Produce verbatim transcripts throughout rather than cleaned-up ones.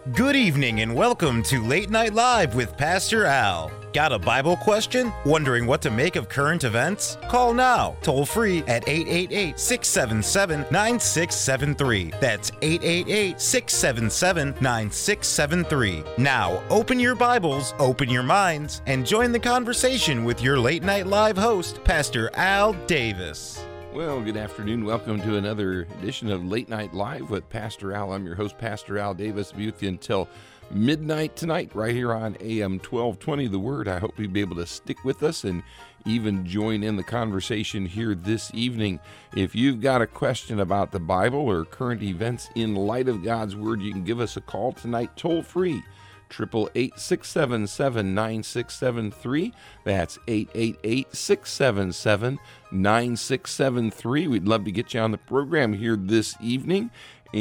Good evening and welcome to Late Night Live with Pastor Al. Got a Bible question? Wondering what to make of current events? Call now, toll free at eight eight eight, six seven seven, nine six seven three. That's eight eight eight, six seven seven, nine six seven three. Now, open your Bibles, open your minds, and join the conversation with your Late Night Live host, Pastor Al Davis. Well, good afternoon. Welcome to another edition of Late Night Live with Pastor Al. I'm your host, Pastor Al Davis. Be with you until midnight tonight, right here on A M twelve twenty, The Word. I hope you'll be able to stick with us and even join in the conversation here this evening. If you've got a question about the Bible or current events in light of God's Word, you can give us a call tonight, toll free. Triple eight six seven seven nine six seven three. That's eight eight eight six seven seven nine six seven three. We'd love to get you on the program here this evening,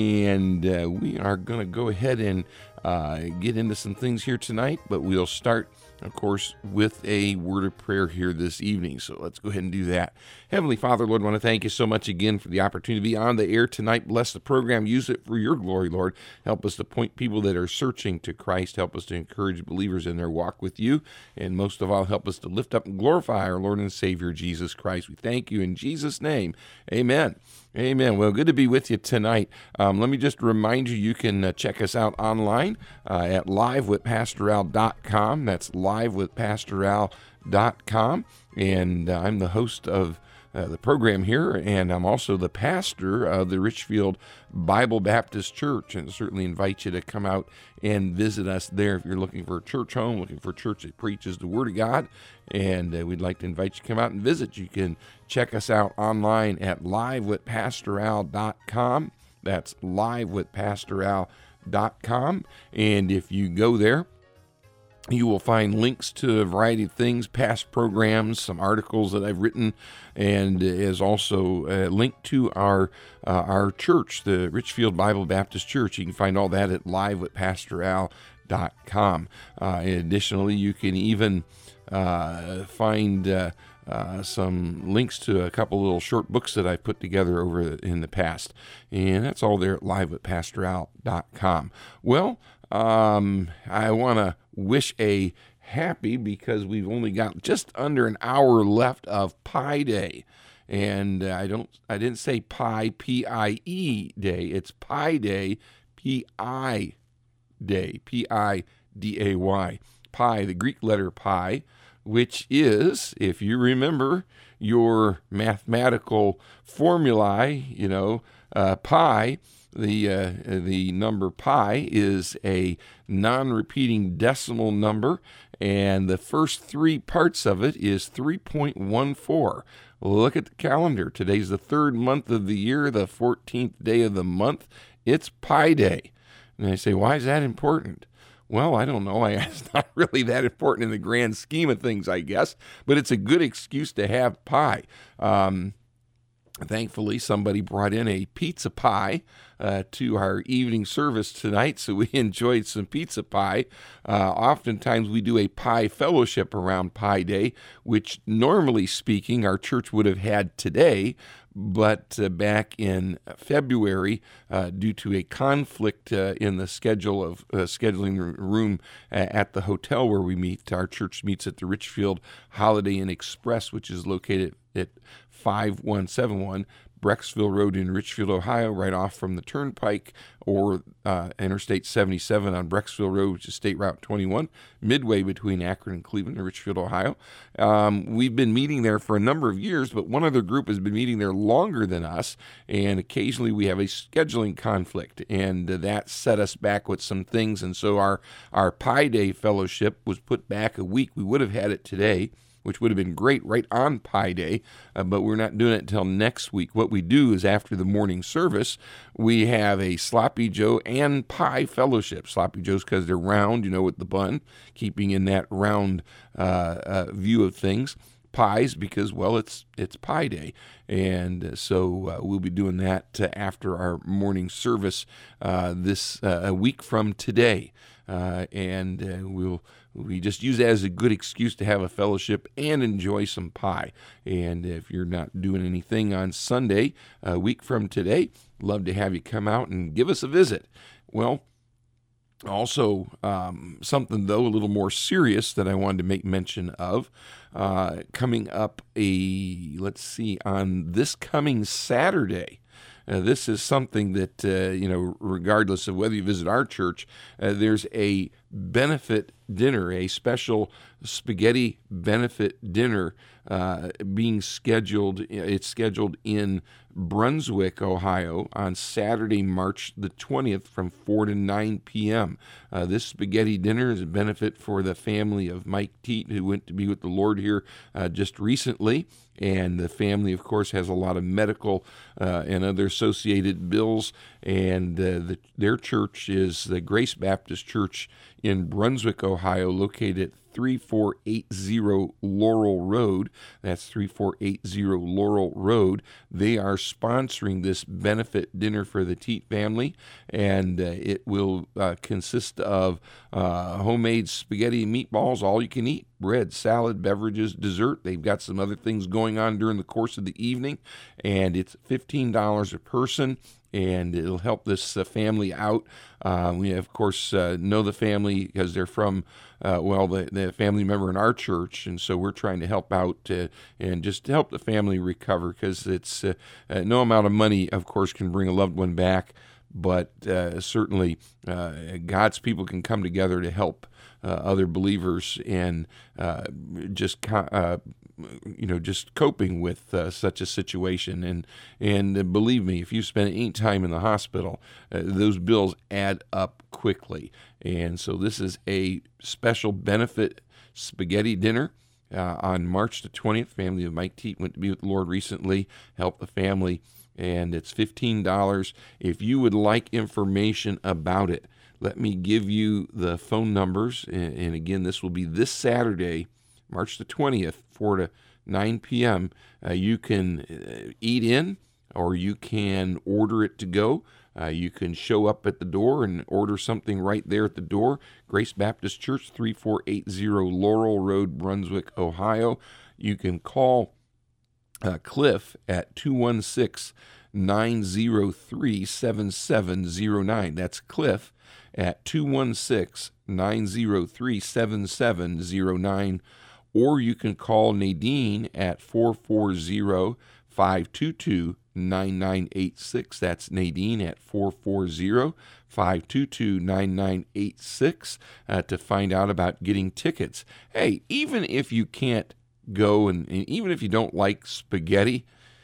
and uh, we are going to go ahead and uh, get into some things here tonight. But we'll start, of course, with a word of prayer here this evening. So let's go ahead and do that. Heavenly Father, Lord, I want to thank you so much again for the opportunity to be on the air tonight. Bless the program. Use it for your glory, Lord. Help us to point people that are searching to Christ. Help us to encourage believers in their walk with you. And most of all, help us to lift up and glorify our Lord and Savior, Jesus Christ. We thank you in Jesus' name. Amen. Amen. Well, good to be with you tonight. Um, let me just remind you, you can uh, check us out online uh, at live with pastor al dot com. That's live with pastor al dot com. And uh, I'm the host of uh, the program here, and I'm also the pastor of the Richfield Bible Baptist Church, and certainly invite you to come out and visit us there if you're looking for a church home, looking for a church that preaches the Word of God. And uh, we'd like to invite you to come out and visit. You can check us out online at live with pastor al dot com. That's live with pastor al dot com. And if you go there, you will find links to a variety of things, past programs, some articles that I've written, and is also a link to our uh, our church, the Richfield Bible Baptist Church. You can find all that at live with pastor al dot com. Uh, additionally, you can even uh, find uh, uh, some links to a couple little short books that I put together over in the past, and that's all there at live with pastor al dot com. Well, um, I want to wish a happy, because we've only got just under an hour left of Pi Day. And uh, I don't, I didn't say Pi, P I E Day. It's Pi Day, P I Day, P I D A Y. Pi, the Greek letter pi, which is, if you remember your mathematical formulae, you know, uh, pi, The uh, the number pi is a non-repeating decimal number, and the first three parts of it is three point one four. Look at the calendar. Today's the third month of the year, the fourteenth day of the month. It's Pi Day. And I say, why is that important? Well, I don't know. It's not really that important in the grand scheme of things, I guess, but it's a good excuse to have pie. Um, Thankfully, somebody brought in a pizza pie uh, to our evening service tonight, so we enjoyed some pizza pie. Uh, oftentimes, we do a pie fellowship around Pi Day, which normally speaking, our church would have had today, but uh, back in February, uh, due to a conflict uh, in the schedule of uh, scheduling room uh, at the hotel where we meet, our church meets at the Richfield Holiday Inn Express, which is located at five one seven one Brecksville Road in Richfield, Ohio, right off from the Turnpike, or uh, Interstate seventy-seven on Brecksville Road, which is State Route twenty-one, midway between Akron and Cleveland and Richfield, Ohio. Um, we've been meeting there for a number of years, but one other group has been meeting there longer than us, and occasionally we have a scheduling conflict, and uh, that set us back with some things, and so our, our Pi Day fellowship was put back a week. We would have had it today, which would have been great right on Pi Day, uh, but we're not doing it until next week. What we do is after the morning service, we have a Sloppy Joe and pie fellowship. Sloppy Joes because they're round, you know, with the bun, keeping in that round uh, uh, view of things. Pies because, well, it's it's Pi Day, and uh, so uh, we'll be doing that uh, after our morning service uh, this uh, a week from today, uh, and uh, we'll we just use that as a good excuse to have a fellowship and enjoy some pie. And if you're not doing anything on Sunday, a week from today, love to have you come out and give us a visit. Well, Also, um, something, though, a little more serious that I wanted to make mention of. Uh, coming up, a let's see, on this coming Saturday. Uh, this is something that, uh, you know, regardless of whether you visit our church, uh, there's a benefit dinner, a special spaghetti benefit dinner uh, being scheduled. It's scheduled in Brunswick, Ohio, on Saturday, March the twentieth from four to nine p.m. Uh, this spaghetti dinner is a benefit for the family of Mike Teat, who went to be with the Lord here uh, just recently. And the family, of course, has a lot of medical uh, and other associated bills. And uh, the, their church is the Grace Baptist Church in Brunswick, Ohio, located at thirty-four eighty Laurel Road. That's thirty-four eighty Laurel Road. They are sponsoring this benefit dinner for the Teat family, and uh, it will uh, consist of uh, homemade spaghetti and meatballs, all you can eat, bread, salad, beverages, dessert. They've got some other things going on during the course of the evening, and it's fifteen dollars a person, and it'll help this uh, family out. Uh, we, of course, uh, know the family because they're from, uh, well, the, the family member in our church, and so we're trying to help out uh, and just help the family recover, because it's uh, uh, no amount of money, of course, can bring a loved one back, but uh, certainly uh, God's people can come together to help uh, other believers and uh, just uh, you know, just coping with uh, such a situation. And and uh, believe me, if you spend any time in the hospital, uh, those bills add up quickly. And so this is a special benefit spaghetti dinner uh, on March the twentieth. Family of Mike Teat went to be with the Lord recently, helped the family, and it's fifteen dollars. If you would like information about it, let me give you the phone numbers. And, and again, this will be this Saturday, March the twentieth, four to nine p.m. Uh, you can uh, eat in, or you can order it to go. Uh, you can show up at the door and order something right there at the door. Grace Baptist Church, thirty-four eighty Laurel Road, Brunswick, Ohio. You can call uh, Cliff at two one six, nine zero three, seven seven zero nine. That's Cliff at two one six, nine zero three, seven seven zero nine. Or you can call Nadine at four four zero, five two two, nine nine eight six. That's Nadine at four four zero, five two two, nine nine eight six uh, to find out about getting tickets. Hey, even if you can't go, and, and even if you don't like spaghetti,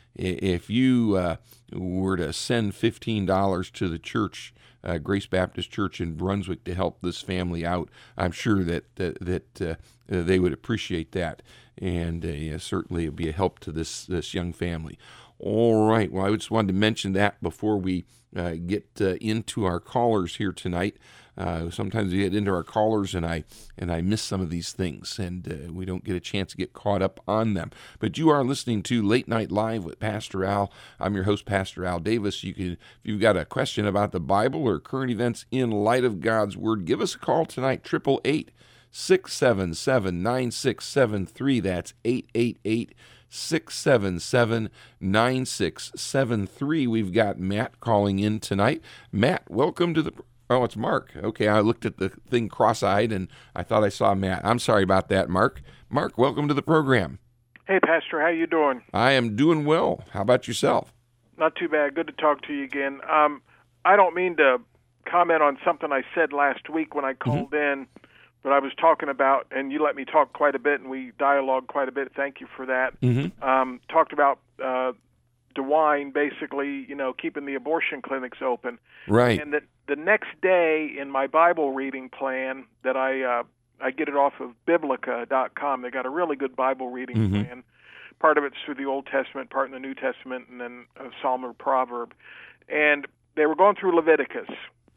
if you uh, were to send fifteen dollars to the church, uh, Grace Baptist Church in Brunswick, to help this family out, I'm sure that uh, that uh, they would appreciate that, and uh, certainly it would be a help to this this young family. All right. Well, I just wanted to mention that before we uh, get uh, into our callers here tonight. Uh, sometimes we get into our callers and I and I miss some of these things, and uh, we don't get a chance to get caught up on them. But you are listening to Late Night Live with Pastor Al. I'm your host, Pastor Al Davis. You can, if you've got a question about the Bible or current events in light of God's Word, give us a call tonight, eight eight eight, six seven seven, nine six seven three. That's eight eight eight, six seven seven, nine six seven three. We've got Matt calling in tonight. Matt, welcome to the... Oh, it's Mark. Okay, I looked at the thing cross-eyed, and I thought I saw Matt. I'm sorry about that, Mark. Mark, welcome to the program. Hey, Pastor, how you doing? I am doing well. How about yourself? Not too bad. Good to talk to you again. Um, I don't mean to comment on something I said last week when I called mm-hmm. in, but I was talking about, and you let me talk quite a bit, and we dialogued quite a bit. Thank you for that. Mm-hmm. Um, talked about uh, DeWine basically, you know, keeping the abortion clinics open. Right. And that the next day in my Bible reading plan that I uh, I get it off of biblica dot com. They got a really good Bible reading mm-hmm. plan. Part of it's through the Old Testament, part in the New Testament, and then a Psalm or Proverb. And they were going through Leviticus.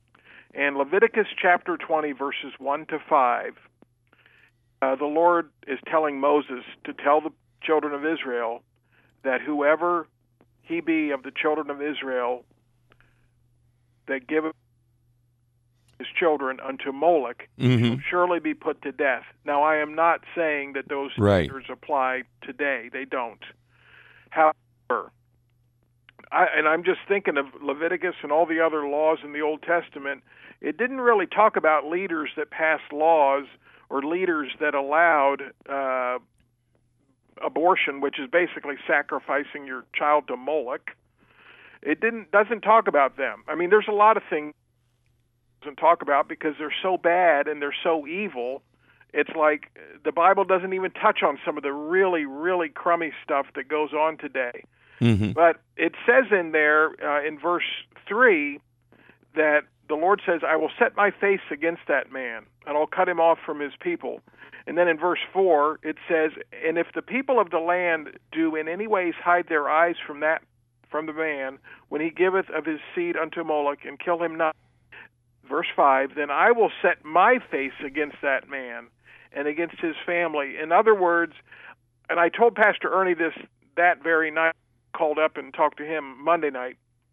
And Leviticus chapter twenty, verses one to five, uh, the Lord is telling Moses to tell the children of Israel that whoever he be of the children of Israel that giveth his children unto Molech mm-hmm. will surely be put to death. Now, I am not saying that those right. standards apply today. They don't. However, I, and I'm just thinking of Leviticus and all the other laws in the Old Testament, it didn't really talk about leaders that passed laws or leaders that allowed uh, abortion, which is basically sacrificing your child to Moloch. It didn't doesn't talk about them. I mean, there's a lot of things it doesn't talk about because they're so bad and they're so evil. It's like the Bible doesn't even touch on some of the really, really crummy stuff that goes on today. Mm-hmm. But it says in there, uh, in verse three, that the Lord says, I will set my face against that man, and I'll cut him off from his people. And then in verse four, it says, and if the people of the land do in any ways hide their eyes from that, from the man, when he giveth of his seed unto Moloch, and kill him not. Verse five, then I will set my face against that man and against his family. In other words, and I told Pastor Ernie this that very night, called up and talked to him Monday night,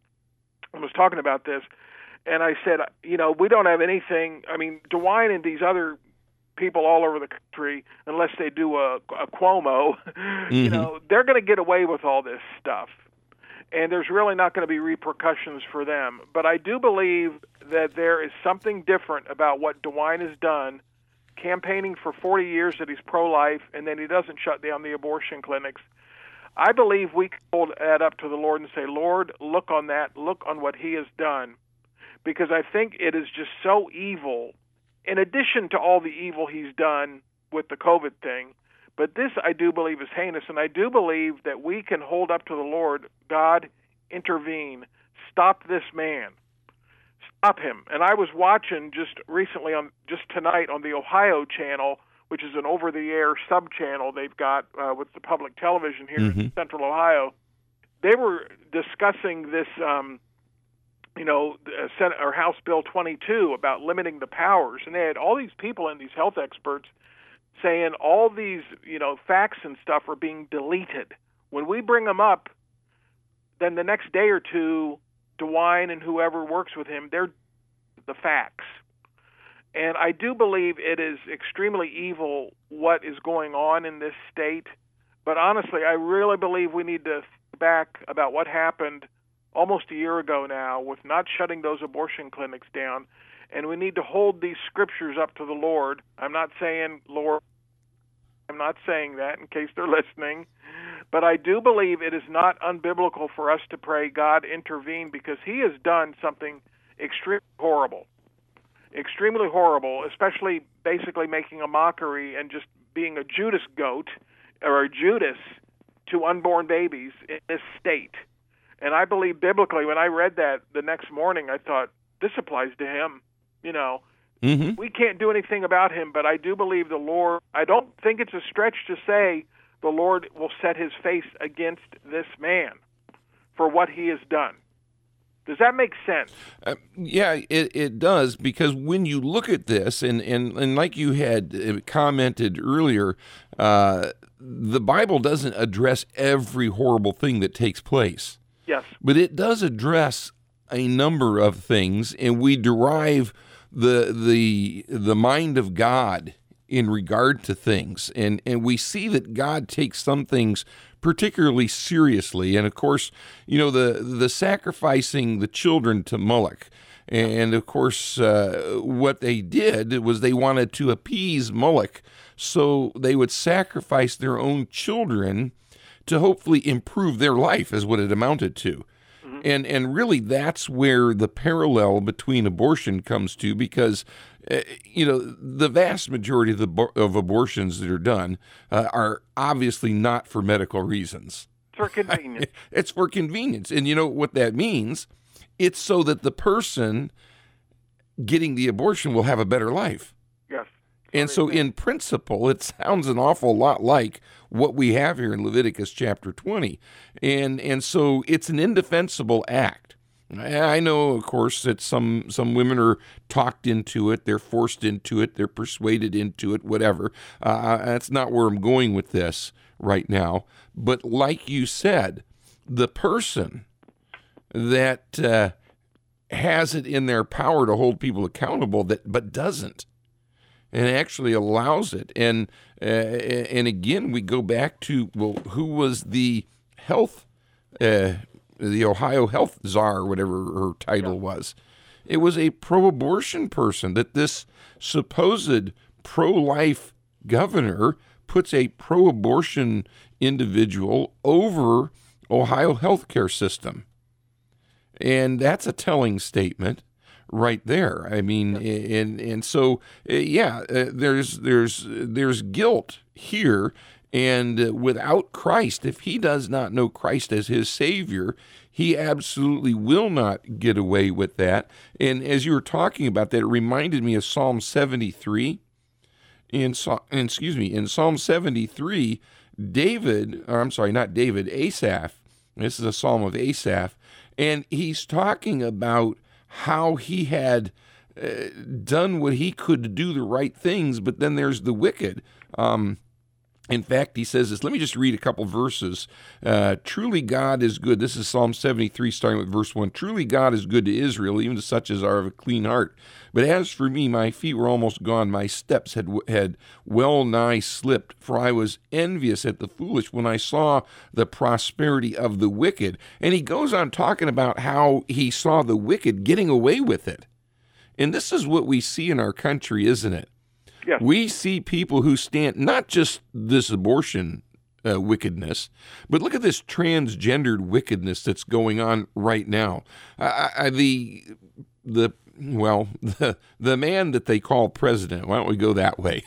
and was talking about this, and I said, you know, we don't have anything, I mean, DeWine and these other people all over the country, unless they do a, a Cuomo, mm-hmm. you know, they're going to get away with all this stuff. And there's really not going to be repercussions for them. But I do believe that there is something different about what DeWine has done, campaigning for forty years that he's pro-life, and then he doesn't shut down the abortion clinics. I believe we can hold that up to the Lord and say, Lord, look on that, look on what he has done. Because I think it is just so evil, in addition to all the evil he's done with the COVID thing. But this, I do believe, is heinous, and I do believe that we can hold up to the Lord, God, intervene, stop this man, stop him. And I was watching just recently, on just tonight, on the Ohio channel, which is an over-the-air sub-channel they've got uh, with the public television here mm-hmm. in Central Ohio. They were discussing this, um, you know, Senate or House Bill twenty-two about limiting the powers, and they had all these people and these health experts saying all these, you know, facts and stuff are being deleted. When we bring them up, then the next day or two, DeWine and whoever works with him, they're the facts. And I do believe it is extremely evil what is going on in this state. But honestly, I really believe we need to think back about what happened almost a year ago now with not shutting those abortion clinics down. And we need to hold these scriptures up to the Lord. I'm not saying, Lord, I'm not saying that in case they're listening. But I do believe it is not unbiblical for us to pray, God, intervene, because he has done something extremely horrible. Extremely horrible, especially basically making a mockery and just being a Judas goat or a Judas to unborn babies in this state. And I believe biblically, when I read that the next morning, I thought, this applies to him. You know, mm-hmm. we can't do anything about him, but I do believe the Lord, I don't think it's a stretch to say the Lord will set his face against this man for what he has done. Does that make sense? Uh, yeah, it, it does, because when you look at this, and, and, and like you had commented earlier, uh, the Bible doesn't address every horrible thing that takes place. Yes. But it does address a number of things, and we derive the the the mind of God in regard to things, and and we see that God takes some things particularly seriously. And of course, you know, the the sacrificing the children to Moloch, and of course uh, what they did was they wanted to appease Moloch, so they would sacrifice their own children to hopefully improve their life, is what it amounted to. Mm-hmm. And and really that's where the parallel between abortion comes to, because uh, you know, the vast majority of the of abortions that are done uh, are obviously not for medical reasons. It's for convenience. It's for convenience. And you know what that means? It's so that the person getting the abortion will have a better life. Yes. And so in principle, it sounds an awful lot like what we have here in Leviticus chapter twenty. And and so it's an indefensible act. I know, of course, that some, some women are talked into it, they're forced into it, they're persuaded into it, whatever. Uh, that's not where I'm going with this right now. But like you said, the person that uh, has it in their power to hold people accountable, that but doesn't, and actually allows it. And uh, and again, we go back to, well, who was the health, uh, the Ohio health czar, or whatever her title yeah. was. It was a pro-abortion person, that this supposed pro-life governor puts a pro-abortion individual over Ohio healthcare system. And that's a telling statement right there. I mean, and and so yeah, uh, there's there's there's guilt here, and uh, without Christ, if he does not know Christ as his Savior, he absolutely will not get away with that. And as you were talking about that, it reminded me of Psalm seventy-three. In, in excuse me, in Psalm seventy-three, David, or I'm sorry, not David, Asaph. This is a psalm of Asaph, and he's talking about how he had uh, done what he could to do the right things, but then there's the wicked. Um, in fact, he says this. Let me just read a couple verses. Uh, Truly God is good. This is Psalm seventy-three, starting with verse one. Truly God is good to Israel, even to such as are of a clean heart. But as for me, my feet were almost gone. My steps had had well nigh slipped, for I was envious at the foolish when I saw the prosperity of the wicked. And he goes on talking about how he saw the wicked getting away with it. And this is what we see in our country, isn't it? Yes. We see people who stand, not just this abortion uh, wickedness, but look at this transgendered wickedness that's going on right now. I, I, the the well, the the man that they call president. Why don't we go that way?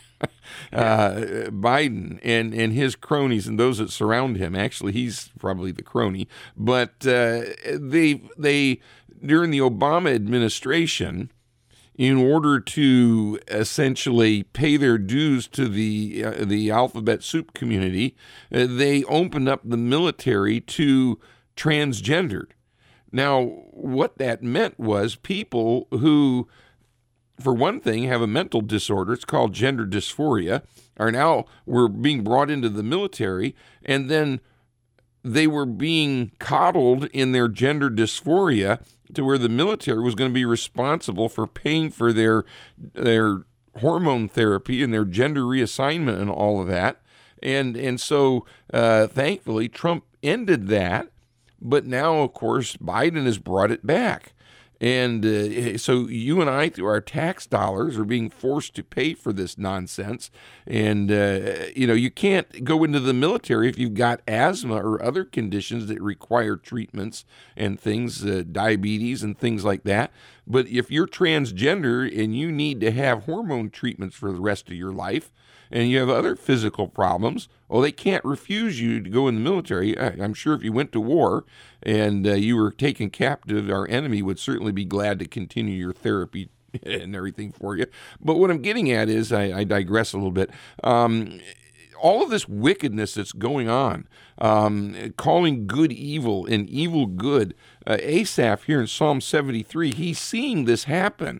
uh, Biden and and his cronies and those that surround him. Actually, he's probably the crony, but uh, they they during the Obama administration, in order to essentially pay their dues to the uh, the alphabet soup community, uh, they opened up the military to transgendered. Now, what that meant was people who, for one thing, have a mental disorder, it's called gender dysphoria, are now were being brought into the military, and then they were being coddled in their gender dysphoria to where the military was going to be responsible for paying for their their hormone therapy and their gender reassignment and all of that. And and so uh, thankfully Trump ended that, but now of course Biden has brought it back. And uh, so you and I, through our tax dollars, are being forced to pay for this nonsense. And, uh, you know, you can't go into the military if you've got asthma or other conditions that require treatments and things, uh, diabetes and things like that. But if you're transgender and you need to have hormone treatments for the rest of your life, and you have other physical problems, well, they can't refuse you to go in the military. I'm sure if you went to war and uh, you were taken captive, our enemy would certainly be glad to continue your therapy and everything for you. But what I'm getting at is, I, I digress a little bit, um, all of this wickedness that's going on, um, calling good evil and evil good. Uh, Asaph here in Psalm seventy-three, he's seeing this happen.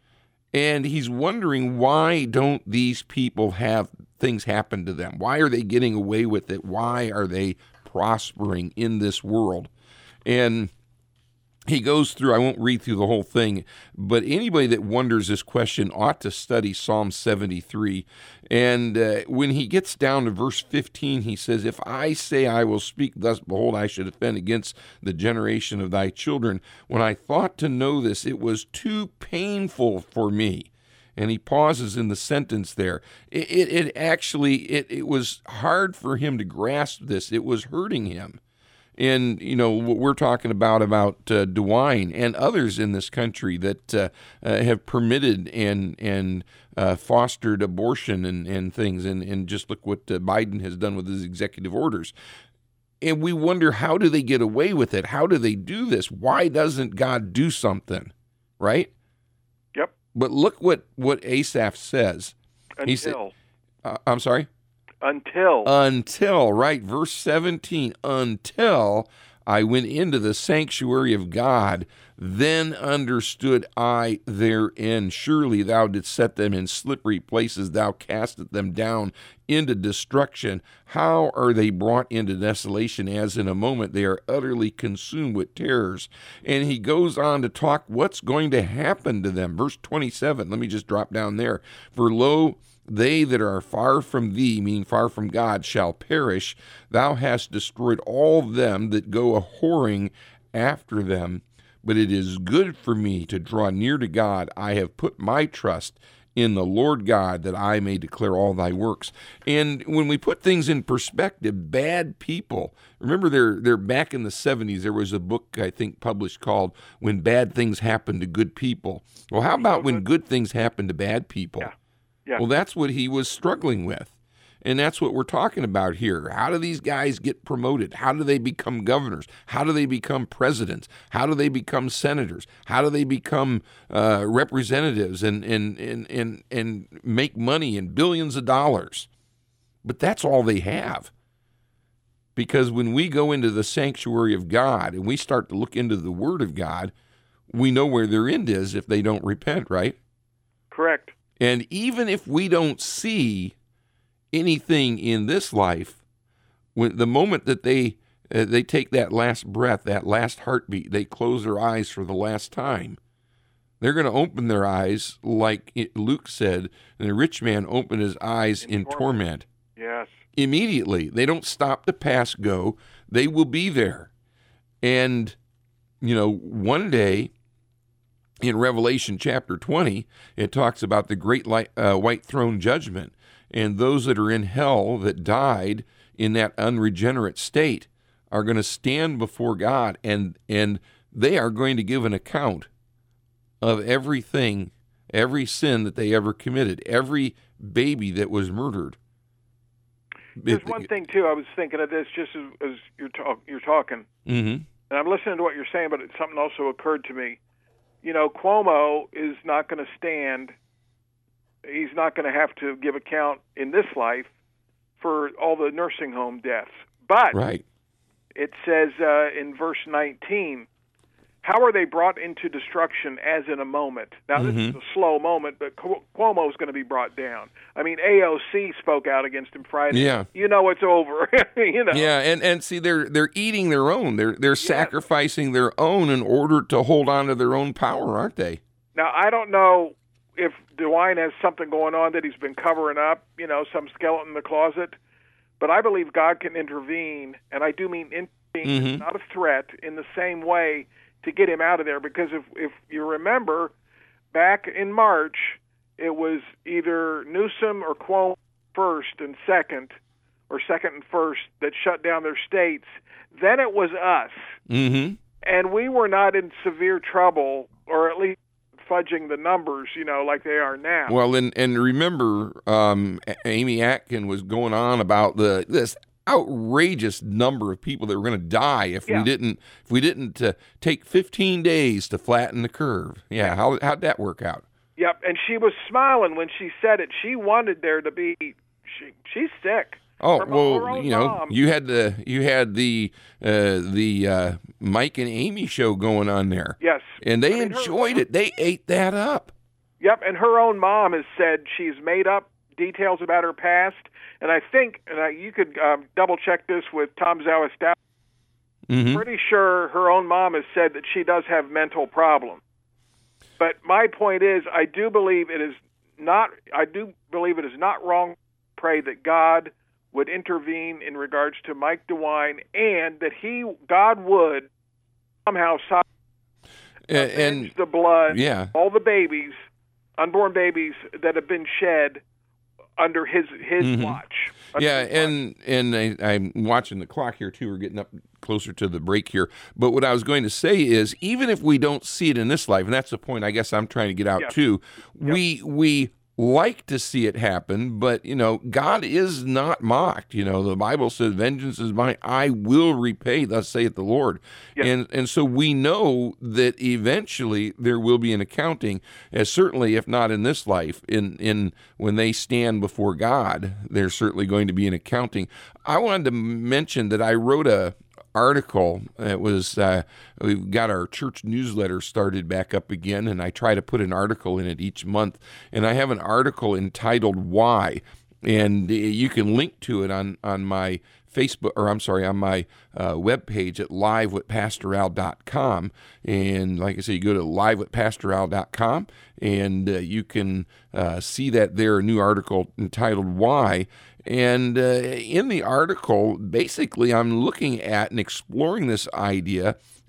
And he's wondering, why don't these people have things happen to them? Why are they getting away with it? Why are they prospering in this world? And he goes through, I won't read through the whole thing, but anybody that wonders this question ought to study Psalm seventy-three. And uh, when he gets down to verse fifteen, he says, if I say I will speak thus, behold, I should offend against the generation of thy children. When I thought to know this, it was too painful for me. And he pauses in the sentence there. It, it, it actually, it, it was hard for him to grasp this. It was hurting him. And, you know, what we're talking about, about uh, DeWine and others in this country that uh, uh, have permitted and and uh, fostered abortion and, and things. And, and just look what uh, Biden has done with his executive orders. And we wonder, how do they get away with it? How do they do this? Why doesn't God do something? Right? Yep. But look what, what Asaph says. Until. He said, uh, I'm sorry? Until. Until, right, verse seventeen, until I went into the sanctuary of God, then understood I their end. Surely thou didst set them in slippery places, thou castest them down into destruction. How are they brought into desolation, as in a moment they are utterly consumed with terrors? And he goes on to talk what's going to happen to them. Verse twenty-seven, let me just drop down there. For lo, they that are far from thee, meaning far from God, shall perish. Thou hast destroyed all them that go a whoring after them. but it is good for me to draw near to God. I have put my trust in the Lord God, that I may declare all thy works. And when we put things in perspective, bad people, remember they're, they're back in the seventies, there was a book, I think, published called When Bad Things Happen to Good People. Well, how about when good things happen to bad people? Yeah. Yeah. Well, that's what he was struggling with. And that's what we're talking about here. How do these guys get promoted? How do they become governors? How do they become presidents? How do they become senators? How do they become uh, representatives and, and, and, and, and make money in billions of dollars? But that's all they have. Because when we go into the sanctuary of God and we start to look into the Word of God, we know where their end is if they don't repent, right? Correct. And even if we don't see anything in this life, when the moment that they uh, they take that last breath, that last heartbeat, they close their eyes for the last time, they're going to open their eyes like it, Luke said, and the rich man opened his eyes in, in torment. torment. Yes. Immediately. They don't stop to pass go. They will be there. And, you know, one day in Revelation chapter twenty, it talks about the great light, uh, white throne judgment. And those that are in hell that died in that unregenerate state are going to stand before God, and and they are going to give an account of everything, every sin that they ever committed, every baby that was murdered. There's it, one thing, too, I was thinking of this just as, as you're, talk, you're talking. Mm-hmm. And I'm listening to what you're saying, but it, something also occurred to me. You know, Cuomo is not going to stand... He's not going to have to give account in this life for all the nursing home deaths. But right. It says uh, in verse nineteen, how are they brought into destruction as in a moment? Now, this mm-hmm. is a slow moment, but Cuomo is going to be brought down. I mean, A O C spoke out against him Friday. Yeah. You know it's over. you know. Yeah, and, and see, they're they're eating their own. They're they're yes. sacrificing their own in order to hold on to their own power, aren't they? Now, I don't know if DeWine has something going on that he's been covering up, you know, some skeleton in the closet. But I believe God can intervene, and I do mean intervene, mm-hmm. not a threat, in the same way to get him out of there. Because if, if you remember, back in March, it was either Newsom or Cuomo first and second, or second and first, that shut down their states. Then it was us. Mm-hmm. And we were not in severe trouble, or at least fudging the numbers, you know, like they are now. Well, and and remember, um, Amy Atkin was going on about the this outrageous number of people that were going to die if yeah. we didn't if we didn't uh, take fifteen days to flatten the curve. Yeah, yeah. how how'd that work out? Yep, and she was smiling when she said it. She wanted there to be. She she's sick. Oh her, well, her you know, mom. you had the you had the uh, the uh, Mike and Amy show going on there. Yes, and they I mean, enjoyed her, it. They ate that up. Yep, and her own mom has said she's made up details about her past, and I think, and I, you could um, double check this with Tom Zawistowski. Mm-hmm. Pretty sure her own mom has said that she does have mental problems. But my point is, I do believe it is not. I do believe it is not wrong to pray that God would intervene in regards to Mike DeWine, and that he, God would somehow stop and, and the blood, yeah. all the babies, unborn babies that have been shed under his his mm-hmm. watch. Yeah, his and watch. and I, I'm watching the clock here too. We're getting up closer to the break here. But what I was going to say is, even if we don't see it in this life, and that's the point I guess I'm trying to get out yes. too, yep. we we like to see it happen, but, you know, God is not mocked. You know, the Bible says, vengeance is mine, I will repay, thus saith the Lord. Yes. And and so we know that eventually there will be an accounting, as certainly, if not in this life, in, in when they stand before God, there's certainly going to be an accounting. I wanted to mention that I wrote a article. It was uh, we've got our church newsletter started back up again, and I try to put an article in it each month. And I have an article entitled "Why," and you can link to it on on my Facebook, or I'm sorry, on my uh, webpage at live with pastor al dot com. And like I say, you go to live with pastor al dot com, and uh, you can uh, see that there, a new article entitled "Why." And uh, in the article, basically, I'm looking at and exploring this idea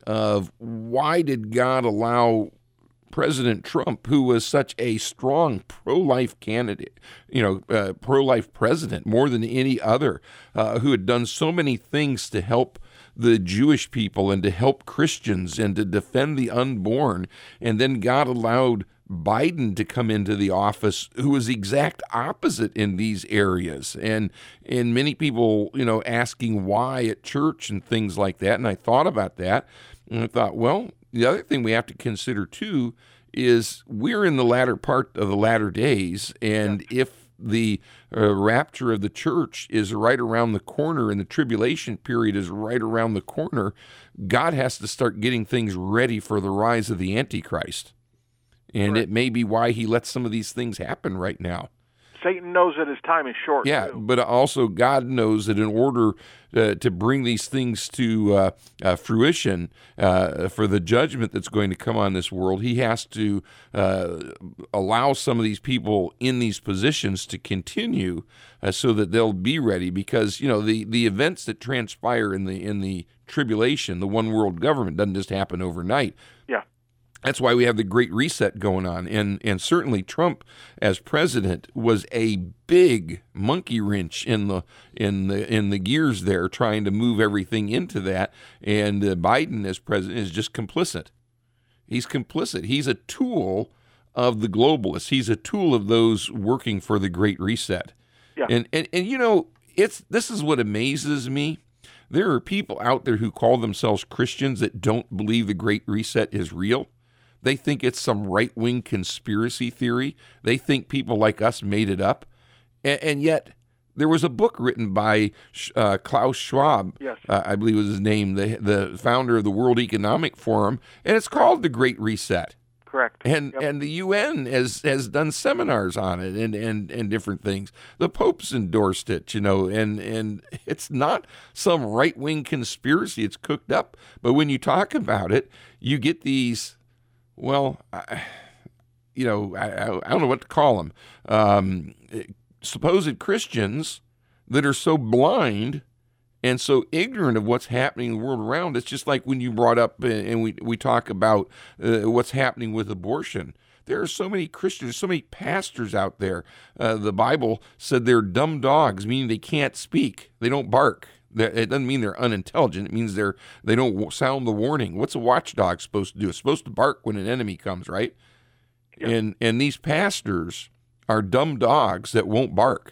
of why did God allow President Trump, who was such a strong pro-life candidate, you know, uh, pro-life president, more than any other, uh, who had done so many things to help the Jewish people and to help Christians and to defend the unborn, and then God allowed Biden to come into the office, who was the exact opposite in these areas. And and many people, you know, asking why at church and things like that. And I thought about that, and I thought, well, the other thing we have to consider too is we're in the latter part of the latter days, and yeah. if the uh, rapture of the church is right around the corner and the tribulation period is right around the corner, God has to start getting things ready for the rise of the Antichrist. And right. it may be why he lets some of these things happen right now. Satan knows that his time is short. Yeah, too. But also God knows that in order uh, to bring these things to uh, uh, fruition uh, for the judgment that's going to come on this world, he has to uh, allow some of these people in these positions to continue uh, so that they'll be ready. Because, you know, the, the events that transpire in the in the tribulation, the one world government, doesn't just happen overnight. Yeah. That's why we have the Great Reset going on. And and certainly Trump as president was a big monkey wrench in the in the in the gears there, trying to move everything into that. And uh, Biden as president is just complicit. He's complicit. He's a tool of the globalists. He's a tool of those working for the Great Reset. Yeah. And and and you know, it's this is what amazes me. There are people out there who call themselves Christians that don't believe the Great Reset is real. They think it's some right-wing conspiracy theory. They think people like us made it up. And, and yet, there was a book written by uh, Klaus Schwab, yes. uh, I believe was his name, the, the founder of the World Economic Forum, and it's called The Great Reset. Correct. And yep. and the U N has, has done seminars on it and, and, and different things. The Pope's endorsed it, you know, and, and it's not some right-wing conspiracy. It's cooked up. But when you talk about it, you get these... Well, I, you know, I, I don't know what to call them. Um, supposed Christians that are so blind and so ignorant of what's happening in the world around. It's just like when you brought up and we, we talk about uh, what's happening with abortion. There are so many Christians, so many pastors out there. Uh, the Bible said they're dumb dogs, meaning they can't speak. They don't bark. It doesn't mean they're unintelligent. It means they're they don't sound the warning. What's a watchdog supposed to do? It's supposed to bark when an enemy comes, right? Yeah. And and these pastors are dumb dogs that won't bark.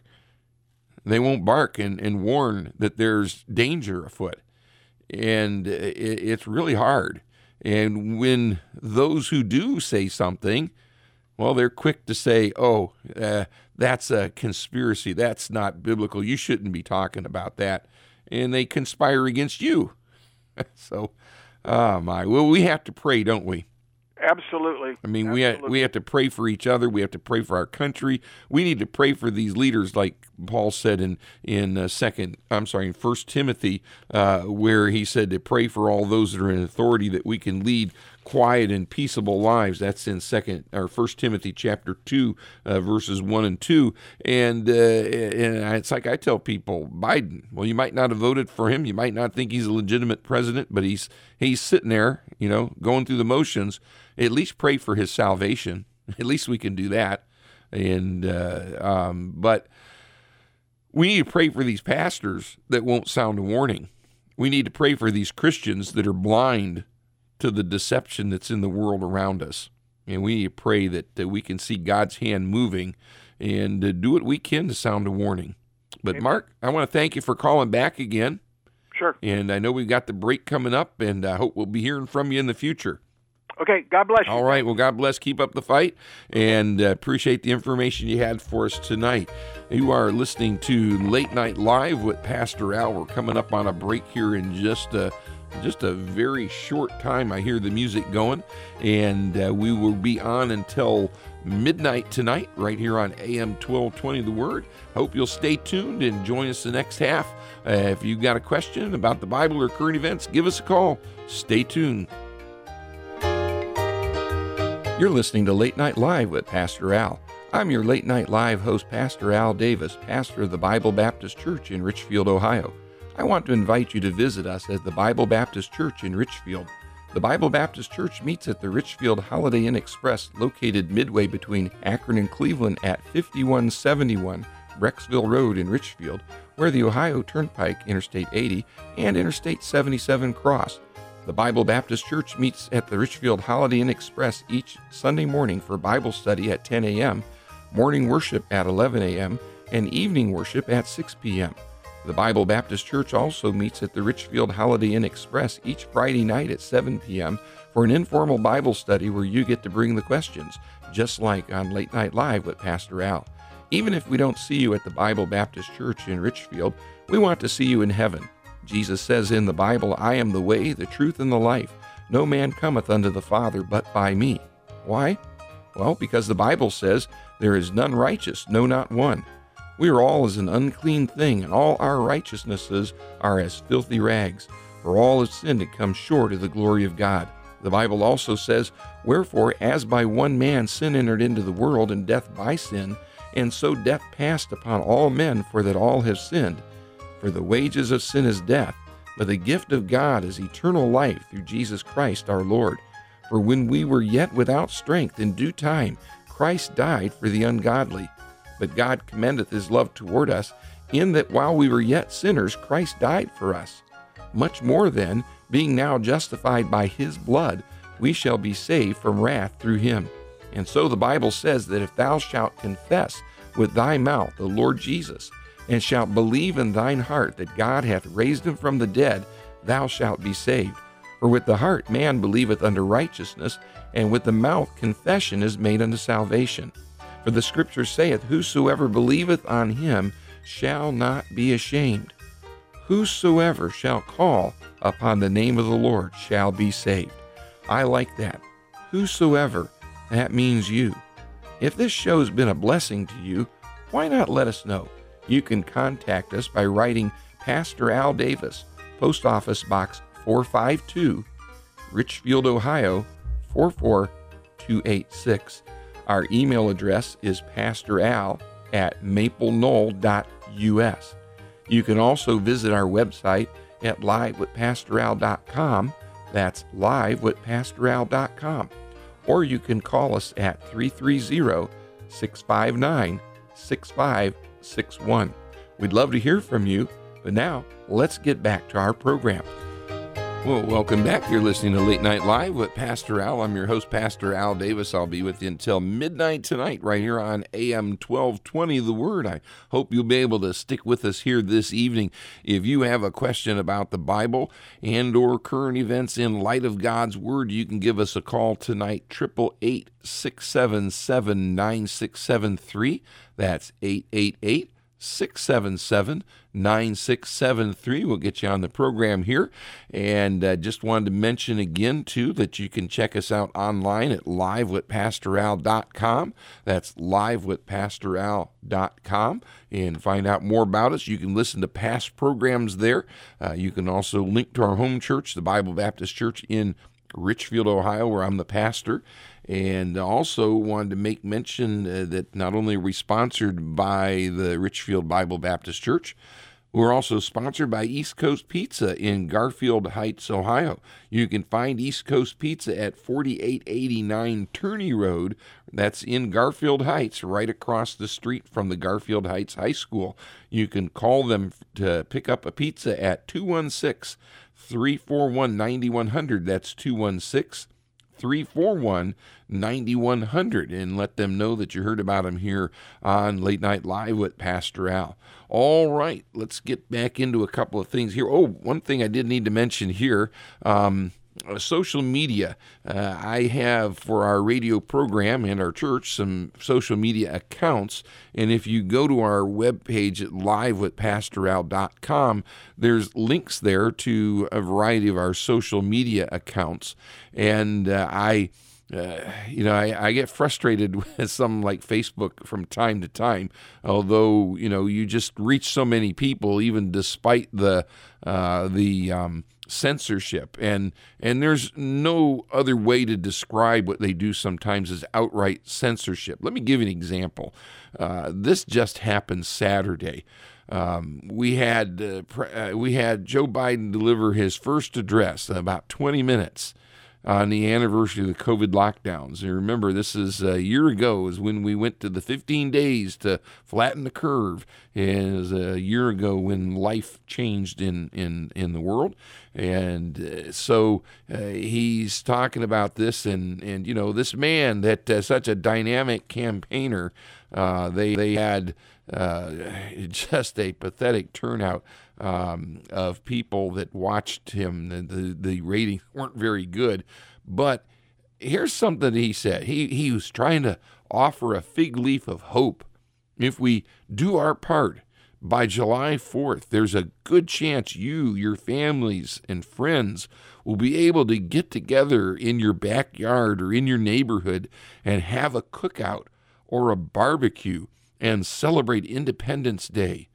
They won't bark and, and warn that there's danger afoot. And it, it's really hard. And when those who do say something, well, they're quick to say, oh, uh, that's a conspiracy. That's not biblical. You shouldn't be talking about that. And they conspire against you. So, oh my, well, we have to pray, don't we? Absolutely. I mean, Absolutely. we have, we have to pray for each other. We have to pray for our country. We need to pray for these leaders, like Paul said in in uh, second. I'm sorry, in First Timothy, uh, where he said to pray for all those that are in authority, that we can lead quiet and peaceable lives. That's in second or First Timothy chapter two, uh, verses one and two. And uh, and it's like I tell people, Biden. Well, you might not have voted for him. You might not think he's a legitimate president, but he's he's sitting there, you know, going through the motions. At least pray for his salvation. At least we can do that. And uh, um, but we need to pray for these pastors that won't sound a warning. We need to pray for these Christians that are blind to the deception that's in the world around us. And we need to pray that, that we can see God's hand moving and uh, do what we can to sound a warning. But Amen. Mark, I want to thank you for calling back again. Sure. And I know we've got the break coming up, and I hope we'll be hearing from you in the future. Okay, God bless you. All right, well, God bless. Keep up the fight, and uh, appreciate the information you had for us tonight. You are listening to Late Night Live with Pastor Al. We're coming up on a break here in just a, just a very short time. I hear the music going, and uh, we will be on until midnight tonight right here on A M twelve twenty The Word. Hope you'll stay tuned and join us the next half. Uh, if you've got a question about the Bible or current events, give us a call. Stay tuned. You're listening to Late Night Live with Pastor Al. I'm your Late Night Live host, Pastor Al Davis, pastor of the Bible Baptist Church in Richfield, Ohio. I want to invite you to visit us at the Bible Baptist Church in Richfield. The Bible Baptist Church meets at the Richfield Holiday Inn Express, located midway between Akron and Cleveland at fifty-one seventy-one Brecksville Road in Richfield, where the Ohio Turnpike, Interstate eighty, and Interstate seventy-seven cross. The Bible Baptist Church meets at the Richfield Holiday Inn Express each Sunday morning for Bible study at ten a.m., morning worship at eleven a.m., and evening worship at six p.m. The Bible Baptist Church also meets at the Richfield Holiday Inn Express each Friday night at seven p.m. for an informal Bible study where you get to bring the questions, just like on Late Night Live with Pastor Al. Even if we don't see you at the Bible Baptist Church in Richfield, we want to see you in heaven. Jesus says in the Bible, "I am the way, the truth, and the life. No man cometh unto the Father but by me." Why? Well, because the Bible says, "There is none righteous, no, not one. We are all as an unclean thing, and all our righteousnesses are as filthy rags. For all have sinned and come short of the glory of God." The Bible also says, "Wherefore, as by one man sin entered into the world, and death by sin, and so death passed upon all men, for that all have sinned. For the wages of sin is death, but the gift of God is eternal life through Jesus Christ our Lord. For when we were yet without strength, in due time Christ died for the ungodly. But God commendeth his love toward us, in that while we were yet sinners, Christ died for us. Much more then, being now justified by his blood, we shall be saved from wrath through him. And so the Bible says that if thou shalt confess with thy mouth the Lord Jesus, and shalt believe in thine heart that God hath raised him from the dead, thou shalt be saved. For with the heart man believeth unto righteousness, and with the mouth confession is made unto salvation. For the Scripture saith, Whosoever believeth on him shall not be ashamed. Whosoever shall call upon the name of the Lord shall be saved. I like that. Whosoever, that means you. If this show's been a blessing to you, why not let us know? You can contact us by writing Pastor Al Davis, Post Office Box four five two, Richfield, Ohio four four two eight six. Our email address is pastoral at maple knoll dot u s. You can also visit our website at live with pastor al dot com. That's live with pastor al dot com. Or you can call us at three three zero, six five nine, six five six one. We'd love to hear from you, but now let's get back to our program. Well, welcome back. You're listening to Late Night Live with Pastor Al. I'm your host, Pastor Al Davis. I'll be with you until midnight tonight right here on A M twelve twenty, The Word. I hope you'll be able to stick with us here this evening. If you have a question about the Bible and or current events in light of God's Word, you can give us a call tonight, eight eight eight, six seven seven, nine six seven three. That's eight eight eight, six seven seven, nine six seven three. We'll get you on the program here. And uh, just wanted to mention again, too, that you can check us out online at live with pastor al dot com. That's live with pastor al dot com. And find out more about us. You can listen to past programs there. Uh, you can also link to our home church, the Bible Baptist Church in Richfield, Ohio, where I'm the pastor. And also wanted to make mention uh, that not only are we sponsored by the Richfield Bible Baptist Church, we're also sponsored by East Coast Pizza in Garfield Heights, Ohio. You can find East Coast Pizza at forty-eight eighty-nine Turney Road. That's in Garfield Heights, right across the street from the Garfield Heights High School. You can call them to pick up a pizza at two one six, three four one, nine one zero zero. That's two one six, three four one, nine one zero zero, and let them know that you heard about them here on Late Night Live with Pastor Al. All right, let's get back into a couple of things here. Oh, one thing I did need to mention here, um, uh, social media. Uh, I have, for our radio program and our church, some social media accounts, and if you go to our webpage at live with pastor al dot com, there's links there to a variety of our social media accounts, and uh, I... Uh, you know, I, I get frustrated with something like Facebook from time to time, although, you know, you just reach so many people, even despite the uh, the um, censorship. And, and there's no other way to describe what they do sometimes as outright censorship. Let me give you an example. Uh, this just happened Saturday. Um, we had uh, pre- uh, we had Joe Biden deliver his first address in about twenty minutes. on the anniversary of the COVID lockdowns. And remember, this is a year ago is when we went to the fifteen days to flatten the curve. And it was a year ago when life changed in, in, in the world. And uh, so uh, he's talking about this, and, and, you know, this man that uh, such a dynamic campaigner, uh, they, they had uh, just a pathetic turnout Um, of people that watched him. The, the the ratings weren't very good, but here's something he said. He he was trying to offer a fig leaf of hope. If we do our part by July fourth, there's a good chance you, your families, and friends will be able to get together in your backyard or in your neighborhood and have a cookout or a barbecue and celebrate Independence Day.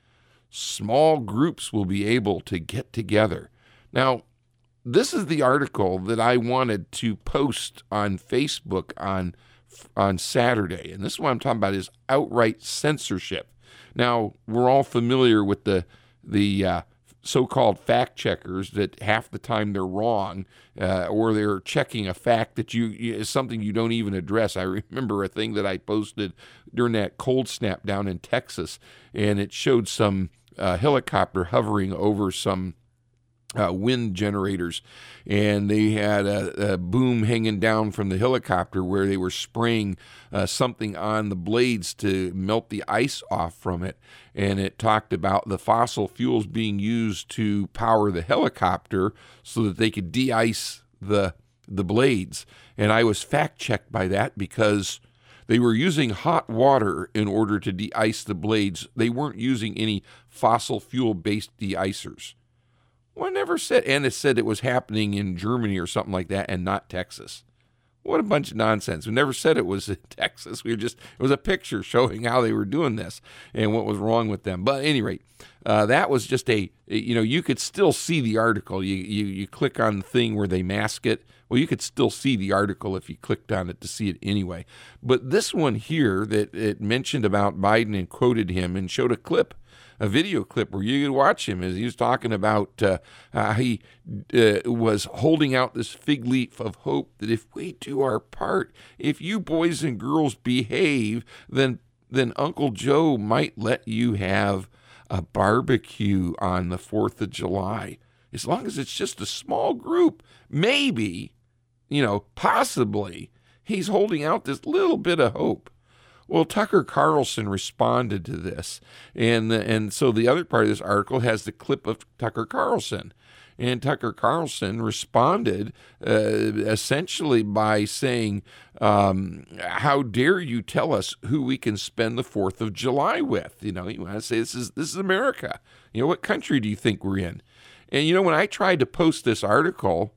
Small groups will be able to get together. Now, this is the article that I wanted to post on Facebook on on Saturday. And this is what I'm talking about is outright censorship. Now, we're all familiar with the the uh, so-called fact checkers that half the time they're wrong, uh, or they're checking a fact that you is something you don't even address. I remember a thing that I posted during that cold snap down in Texas, and it showed some Uh, helicopter hovering over some uh, wind generators, and they had a, a boom hanging down from the helicopter where they were spraying uh, something on the blades to melt the ice off from it, and it talked about the fossil fuels being used to power the helicopter so that they could de-ice the the blades. And I was fact-checked by that because they were using hot water in order to de-ice the blades. They weren't using any fossil fuel-based de-icers. Well, I never said, and it said it was happening in Germany or something like that and not Texas. What a bunch of nonsense. We never said it was in Texas. We were just, it was a picture showing how they were doing this and what was wrong with them. But at any rate, uh, that was just a, you know, you could still see the article. You, you, you click on the thing where they mask it. Well, you could still see the article if you clicked on it to see it anyway. But this one here that it mentioned about Biden and quoted him and showed a clip, a video clip where you could watch him as he was talking about uh, how he uh, was holding out this fig leaf of hope that if we do our part, if you boys and girls behave, then then Uncle Joe might let you have a barbecue on the fourth of July. As long as it's just a small group, maybe, you know, possibly, he's holding out this little bit of hope. Well, Tucker Carlson responded to this, and and so the other part of this article has the clip of Tucker Carlson, and Tucker Carlson responded uh, essentially by saying, um, "How dare you tell us who we can spend the Fourth of July with? You know, you want to say this is this is America. You know, what country do you think we're in?" And you know, when I tried to post this article,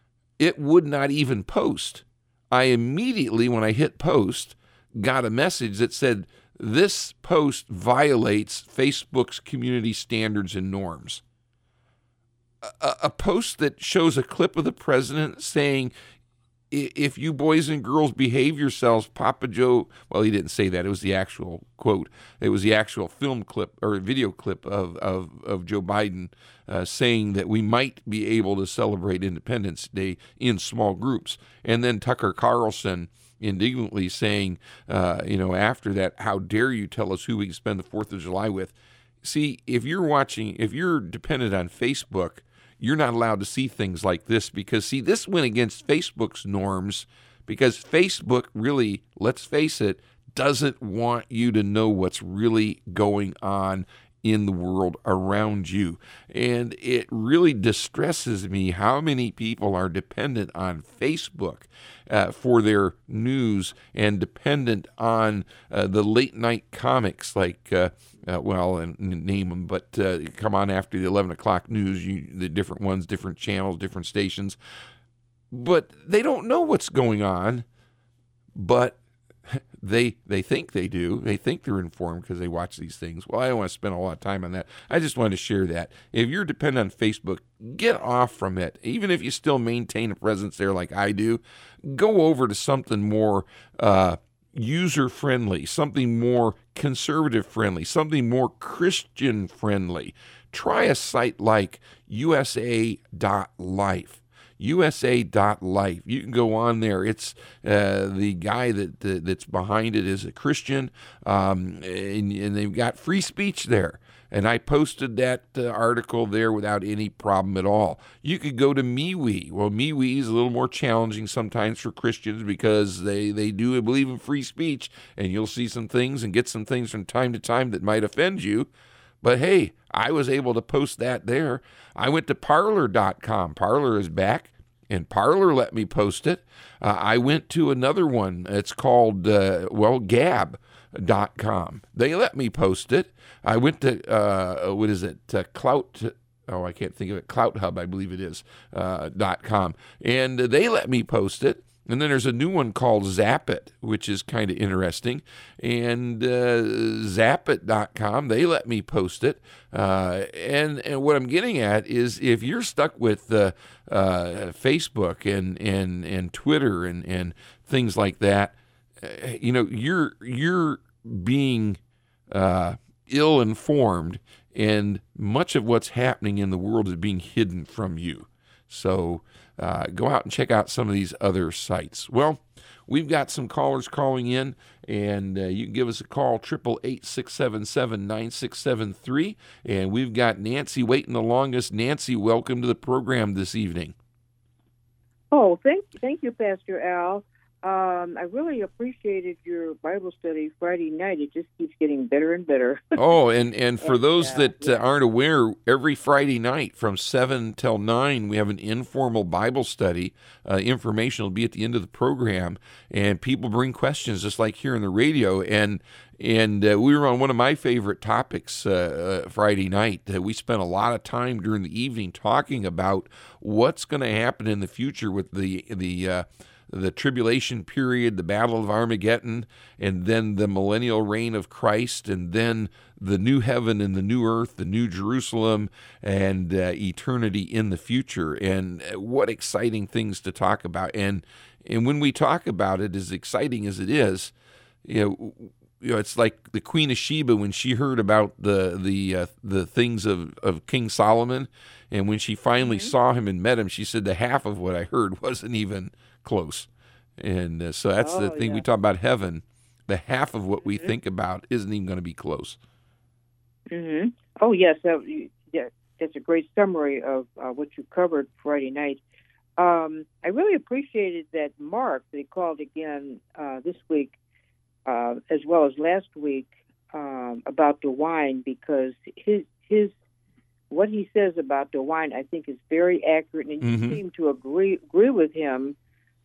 it would not even post. I immediately, when I hit post, got a message that said, this post violates Facebook's community standards and norms. A, a post that shows a clip of the president saying, if you boys and girls behave yourselves, Papa Joe, well, he didn't say that. It was the actual quote. It was the actual film clip or video clip of, of, of Joe Biden uh, saying that we might be able to celebrate Independence Day in small groups. And then Tucker Carlson indignantly saying, uh, you know, after that, how dare you tell us who we can spend the fourth of July with? See, if you're watching, if you're dependent on Facebook, you're not allowed to see things like this because, see, this went against Facebook's norms because Facebook really, let's face it, doesn't want you to know what's really going on in the world around you. And it really distresses me how many people are dependent on Facebook uh, for their news and dependent on uh, the late night comics like, uh, uh, well, and name them, but uh, come on after the eleven o'clock news, you, the different ones, different channels, different stations. But they don't know what's going on, but They they think they do. They think they're informed because they watch these things. Well, I don't want to spend a lot of time on that. I just wanted to share that. If you're dependent on Facebook, get off from it. Even if you still maintain a presence there like I do, go over to something more uh, user-friendly, something more conservative-friendly, something more Christian-friendly. Try a site like U S A dot life. U S A dot life. You can go on there. It's uh, the guy that uh, that's behind it is a Christian, um, and, and they've got free speech there. And I posted that uh, article there without any problem at all. You could go to MeWe. Well, MeWe is a little more challenging sometimes for Christians because they, they do believe in free speech, and you'll see some things and get some things from time to time that might offend you. But hey, I was able to post that there. I went to Parler dot com. Parler is back, and Parler let me post it. Uh, I went to another one. It's called, uh, well, Gab dot com. They let me post it. I went to, uh, what is it, uh, Clout, oh, I can't think of it, Clout Hub, I believe it is, uh, dot com. And they let me post it. And then there's a new one called Zappit, which is kind of interesting. And uh, Zappit dot com, they let me post it. Uh, and, and what I'm getting at is if you're stuck with uh, uh, Facebook and, and, and Twitter and, and things like that, uh, you know, you're, you're being uh, ill-informed, and much of what's happening in the world is being hidden from you. So uh, go out and check out some of these other sites. Well, we've got some callers calling in, and uh, you can give us a call, triple eight, six seven seven, nine six seven three. And we've got Nancy waiting the longest. Nancy, welcome to the program this evening. Oh, thank, thank you, Pastor Al. Um, I really appreciated your Bible study Friday night. It just keeps getting better and better. Oh, and, and for and, those uh, that yeah. uh, aren't aware, every Friday night from seven till nine, we have an informal Bible study. Uh, information will be at the end of the program, and people bring questions just like here on the radio. And and uh, we were on one of my favorite topics uh, uh, Friday night. Uh, we spent a lot of time during the evening talking about what's going to happen in the future with the the uh, the tribulation period, the battle of Armageddon, and then the millennial reign of Christ, and then the new heaven and the new earth, the new Jerusalem, and uh, eternity in the future. And what exciting things to talk about. And and when we talk about it, as exciting as it is, you know, you know, it's like the Queen of Sheba when she heard about the the uh, the things of, of King Solomon, and when she finally mm-hmm. saw him and met him, she said the half of what I heard wasn't even close. And uh, so that's oh, the thing. yeah. We talk about heaven. The half of what we mm-hmm. think about isn't even going to be close. Mm-hmm. Oh, yes. Uh, yeah, that's a great summary of uh, what you covered Friday night. Um, I really appreciated that Mark, that he called again uh, this week, uh, as well as last week, um, about the wine, because his his what he says about the wine, I think, is very accurate, and Mm-hmm. you seem to agree agree with him.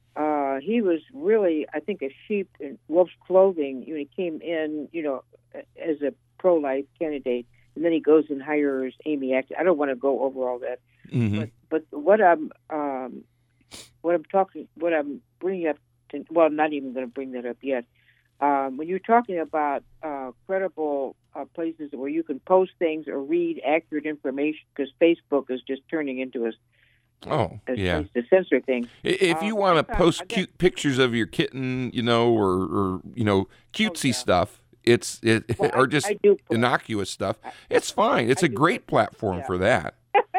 Uh, he was really, I think, a sheep in wolf's clothing when he came in, you know, as a pro-life candidate, and then he goes and hires Amy Atkins. I don't want to go over all that, Mm-hmm. but but what I'm um, what I'm talking, what I'm bringing up, to, well, I'm not even going to bring that up yet. Um, when you're talking about uh, credible uh, places where you can post things or read accurate information, because Facebook is just turning into a Oh, a yeah. place to censor things. If you Um, want I to thought- post I got- cute pictures of your kitten, you know, or, or you know, cutesy Oh, yeah. stuff, it's it Well, or I- just I do post. innocuous stuff, it's fine. It's I a do great post, platform yeah. for that.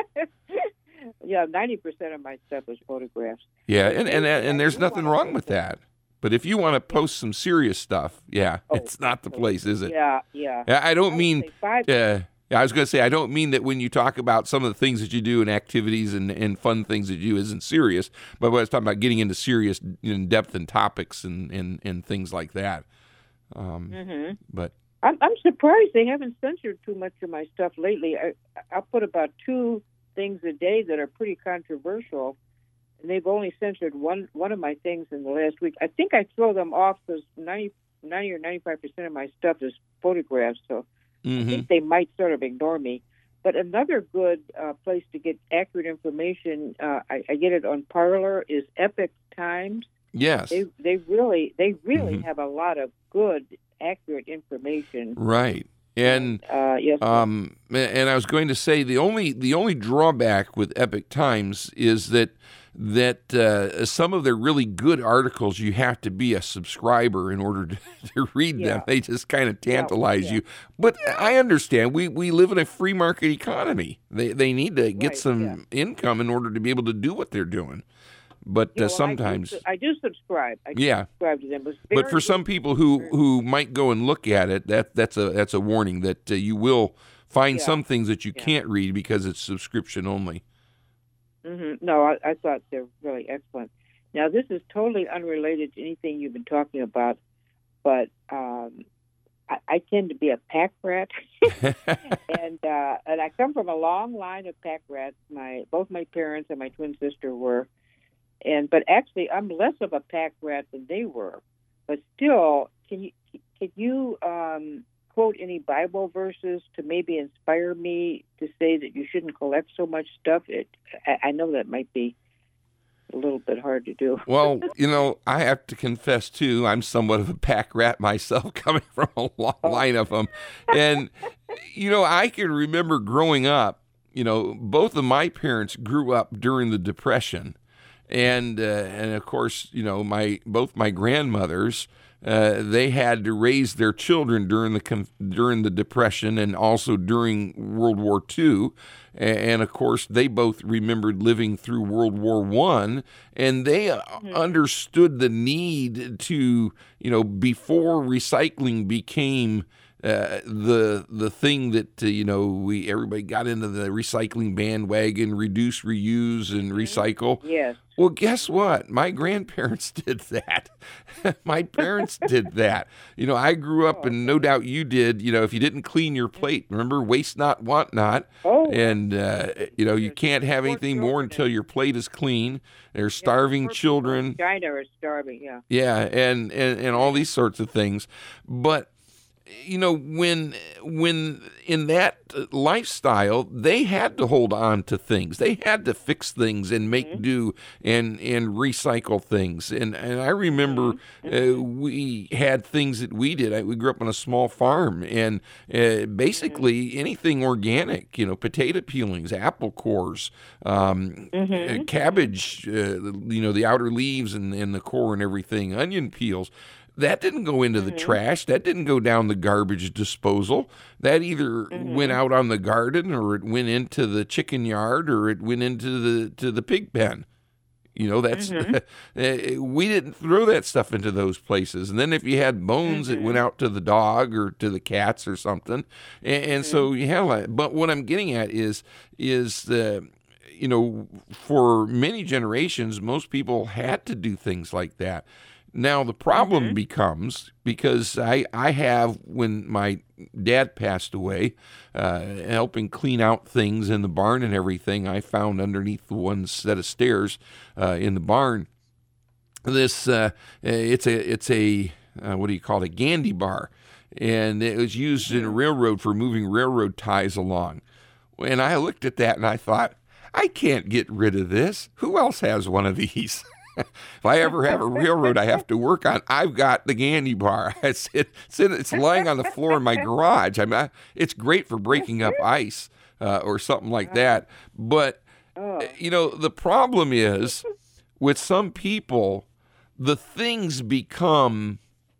Yeah, ninety percent of my stuff is photographs. Yeah, and and and there's I do nothing wanna wrong post with it. that. But if you want to post some serious stuff, yeah, Oh, it's not the place, is it? Yeah, yeah. Yeah, I don't would mean. say five. Uh, yeah, I was going to say I don't mean that when you talk about some of the things that you do and activities and, and fun things that you do isn't serious. But when I was talking about getting into serious, in depth and topics and, and, and things like that. Um, Mm-hmm. But I'm, I'm surprised they haven't censored too much of my stuff lately. I I put about two things a day that are pretty controversial, and they've only censored one one of my things in the last week. I think I throw them off because ninety, ninety or ninety-five percent of my stuff is photographs, so mhm. I think they might sort of ignore me. But another good uh, place to get accurate information, uh, I, I get it on Parler, is Epic Times. yes, They they really they really Mhm. have a lot of good, accurate information. right. And uh, yes, Um, and I was going to say the only the only drawback with Epic Times is that that uh, some of their really good articles, you have to be a subscriber in order to, to read Yeah. them. They just kind of tantalize yeah. you. But I understand. We we live in a free market economy. They they need to get Right, some yeah. income in order to be able to do what they're doing. But Yeah, uh, well, sometimes, I do, I do subscribe. I do yeah. subscribe to them. But, But for some people who, who might go and look at it, that that's a that's a warning that uh, you will find Yeah. some things that you Yeah. can't read because it's subscription only. hmm No, I, I thought they're really excellent. Now, this is totally unrelated to anything you've been talking about, but um, I, I tend to be a pack rat, and uh, and I come from a long line of pack rats. My both my parents and my twin sister were, and but actually I'm less of a pack rat than they were. But still, can you can you um, quote any Bible verses to maybe inspire me to say that you shouldn't collect so much stuff? It, I, I know that might be a little bit hard to do. Well, you know, I have to confess, too, I'm somewhat of a pack rat myself, coming from a long line of them. And, you know, I can remember growing up, you know, both of my parents grew up during the Depression. And, uh, and of course, you know, my both my grandmothers, uh, they had to raise their children during the con- during the Depression and also during World War Two, and, and of course they both remembered living through World War One, and they uh, mm-hmm. understood the need to, you know, before recycling became Uh, the the thing that uh, you know we everybody got into the recycling bandwagon, reduce, reuse, and recycle. Yes. Well, guess what? My grandparents did that. My parents did that. You know, I grew up, and no doubt you did. You know, if you didn't clean your plate, remember, waste not, want not. Oh. And uh, you know, you can't have anything more until your plate is clean. There's starving yeah, children. China are starving. Yeah. Yeah, and and and all these sorts of things, but. You know, when when in that lifestyle, they had to hold on to things. They had to fix things and make mm-hmm. do and and recycle things. And and I remember mm-hmm. uh, we had things that we did. I, we grew up on a small farm, and uh, basically mm-hmm. anything organic. You know, potato peelings, apple cores, um, mm-hmm. uh, cabbage. Uh, you know, the outer leaves and, and the core and everything. Onion peels. That didn't go into the mm-hmm. trash. That didn't go down the garbage disposal. That either mm-hmm. went out on the garden, or it went into the chicken yard, or it went into the to the pig pen. You know, that's mm-hmm. we didn't throw that stuff into those places. And then if you had bones, mm-hmm. it went out to the dog or to the cats or something. And, and mm-hmm. so you have that. But what I'm getting at is is the. You know, for many generations, most people had to do things like that. Now, the problem mm-hmm. becomes, because I, I have, when my dad passed away, uh, helping clean out things in the barn and everything, I found underneath the one set of stairs uh, in the barn, this, uh, it's a, it's a uh, what do you call it, a Gandy bar. And it was used in a railroad for moving railroad ties along. And I looked at that and I thought, I can't get rid of this. Who else has one of these? If I ever have a railroad I have to work on, I've got the Gandy bar. It's, it's, it's lying on the floor in my garage. I mean, I, it's great for breaking up ice uh, or something like that. But, you know, the problem is with some people, the things become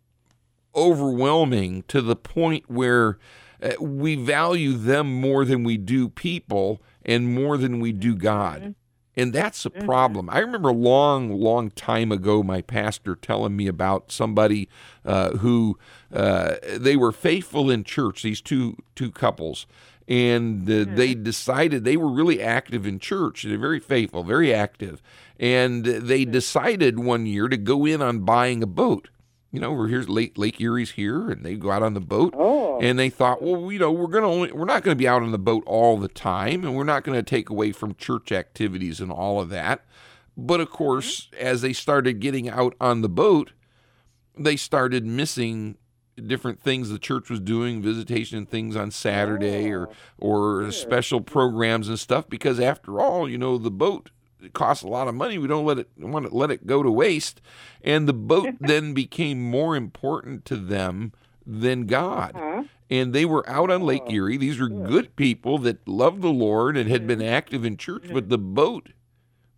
overwhelming to the point where uh, we value them more than we do people and more than we do God. And that's a problem. I remember a long, long time ago, my pastor telling me about somebody uh, who uh, they were faithful in church, these two two couples, and uh, mm-hmm. they decided they were really active in church. They're very faithful, very active. And they decided one year to go in on buying a boat. You know, we're here's Lake Lake Erie's here, and they go out on the boat, oh. and they thought, well, you know, we're gonna only we're not going to be out on the boat all the time, and we're not going to take away from church activities and all of that. But of course, mm-hmm. as they started getting out on the boat, they started missing different things the church was doing, visitation and things on Saturday, oh. or or sure. special programs and stuff. Because after all, you know, the boat. It costs a lot of money. We don't let it want to let it go to waste. And the boat then became more important to them than God. Uh-huh. And they were out on Lake Erie. These were good people that loved the Lord and had been active in church, but the boat